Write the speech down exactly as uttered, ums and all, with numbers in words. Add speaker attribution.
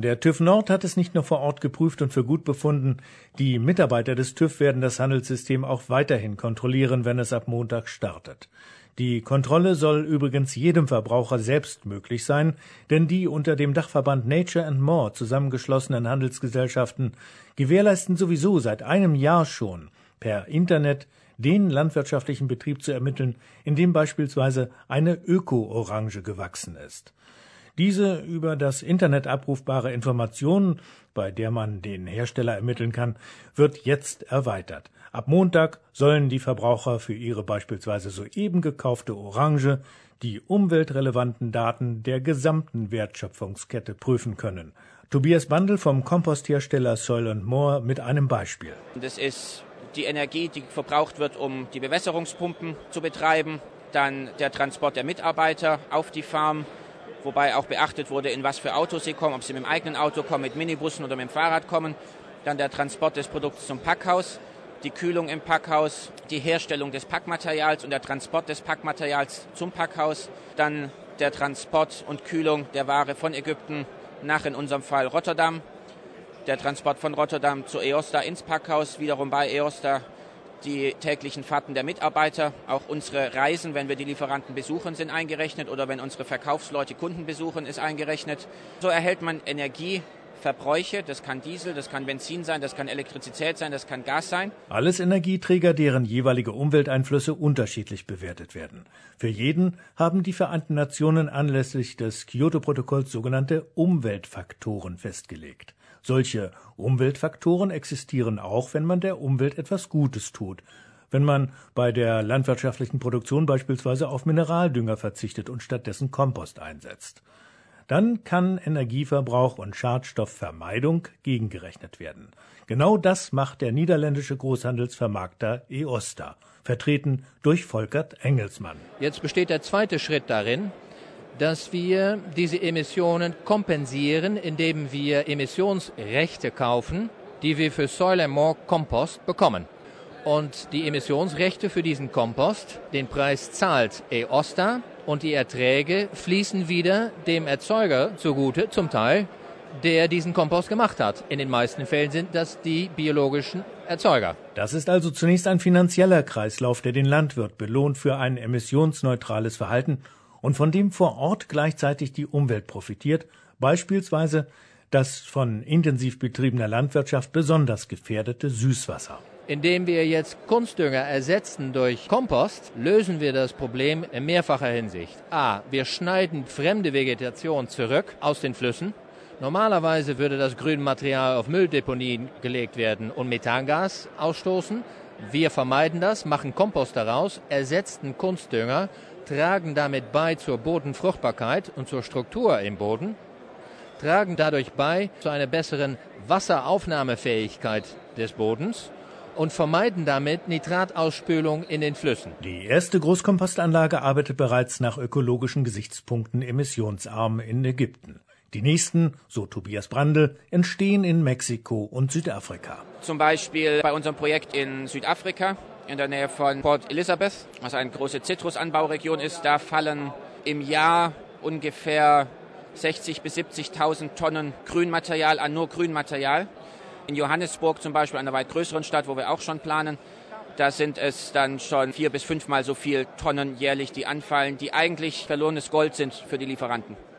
Speaker 1: Der TÜV Nord hat es nicht nur vor Ort geprüft und für gut befunden. Die Mitarbeiter des TÜV werden das Handelssystem auch weiterhin kontrollieren, wenn es ab Montag startet. Die Kontrolle soll übrigens jedem Verbraucher selbst möglich sein, denn die unter dem Dachverband Nature and More zusammengeschlossenen Handelsgesellschaften gewährleisten sowieso seit einem Jahr schon per Internet den landwirtschaftlichen Betrieb zu ermitteln, in dem beispielsweise eine Öko-Orange gewachsen ist. Diese über das Internet abrufbare Information, bei der man den Hersteller ermitteln kann, wird jetzt erweitert. Ab Montag sollen die Verbraucher für ihre beispielsweise soeben gekaufte Orange die umweltrelevanten Daten der gesamten Wertschöpfungskette prüfen können. Tobias Bandel vom Komposthersteller Soil and More mit einem Beispiel.
Speaker 2: Das ist die Energie, die verbraucht wird, um die Bewässerungspumpen zu betreiben, dann der Transport der Mitarbeiter auf die Farm, wobei auch beachtet wurde, in was für Autos sie kommen, ob sie mit dem eigenen Auto kommen, mit Minibussen oder mit dem Fahrrad kommen, dann der Transport des Produkts zum Packhaus, die Kühlung im Packhaus, die Herstellung des Packmaterials und der Transport des Packmaterials zum Packhaus, dann der Transport und Kühlung der Ware von Ägypten nach, in unserem Fall, Rotterdam, der Transport von Rotterdam zu EOSTA ins Packhaus, wiederum bei EOSTA die täglichen Fahrten der Mitarbeiter, auch unsere Reisen, wenn wir die Lieferanten besuchen, sind eingerechnet oder wenn unsere Verkaufsleute Kunden besuchen, ist eingerechnet. So erhält man Energieverbräuche, das kann Diesel, das kann Benzin sein, das kann Elektrizität sein, das kann Gas sein.
Speaker 1: Alles Energieträger, deren jeweilige Umwelteinflüsse unterschiedlich bewertet werden. Für jeden haben die Vereinten Nationen anlässlich des Kyoto-Protokolls sogenannte Umweltfaktoren festgelegt. Solche Umweltfaktoren existieren auch, wenn man der Umwelt etwas Gutes tut. Wenn man bei der landwirtschaftlichen Produktion beispielsweise auf Mineraldünger verzichtet und stattdessen Kompost einsetzt. Dann kann Energieverbrauch und Schadstoffvermeidung gegengerechnet werden. Genau das macht der niederländische Großhandelsvermarkter EOSTA, vertreten durch Volkert Engelsmann.
Speaker 3: Jetzt besteht der zweite Schritt darin, dass wir diese Emissionen kompensieren, indem wir Emissionsrechte kaufen, die wir für Soil and More Kompost bekommen. Und die Emissionsrechte für diesen Kompost, den Preis zahlt EOSTA und die Erträge fließen wieder dem Erzeuger zugute, zum Teil, der diesen Kompost gemacht hat. In den meisten Fällen sind das die biologischen Erzeuger.
Speaker 1: Das ist also zunächst ein finanzieller Kreislauf, der den Landwirt belohnt für ein emissionsneutrales Verhalten und von dem vor Ort gleichzeitig die Umwelt profitiert, beispielsweise das von intensiv betriebener Landwirtschaft besonders gefährdete Süßwasser.
Speaker 3: Indem wir jetzt Kunstdünger ersetzen durch Kompost, lösen wir das Problem in mehrfacher Hinsicht. A. Wir schneiden fremde Vegetation zurück aus den Flüssen. Normalerweise würde das Grünmaterial auf Mülldeponien gelegt werden und Methangas ausstoßen. Wir vermeiden das, machen Kompost daraus, ersetzen Kunstdünger, tragen damit bei zur Bodenfruchtbarkeit und zur Struktur im Boden, tragen dadurch bei zu einer besseren Wasseraufnahmefähigkeit des Bodens und vermeiden damit Nitratausspülung in den Flüssen.
Speaker 1: Die erste Großkompostanlage arbeitet bereits nach ökologischen Gesichtspunkten emissionsarm in Ägypten. Die nächsten, so Tobias Bandel, entstehen in Mexiko und Südafrika.
Speaker 2: Zum Beispiel bei unserem Projekt in Südafrika, in der Nähe von Port Elizabeth, was eine große Zitrusanbauregion ist. Da fallen im Jahr ungefähr sechzigtausend bis siebzigtausend Tonnen Grünmaterial an, nur Grünmaterial. In Johannesburg zum Beispiel, einer weit größeren Stadt, wo wir auch schon planen, da sind es dann schon vier bis fünfmal so viel Tonnen jährlich, die anfallen, die eigentlich verlorenes Gold sind für die Lieferanten.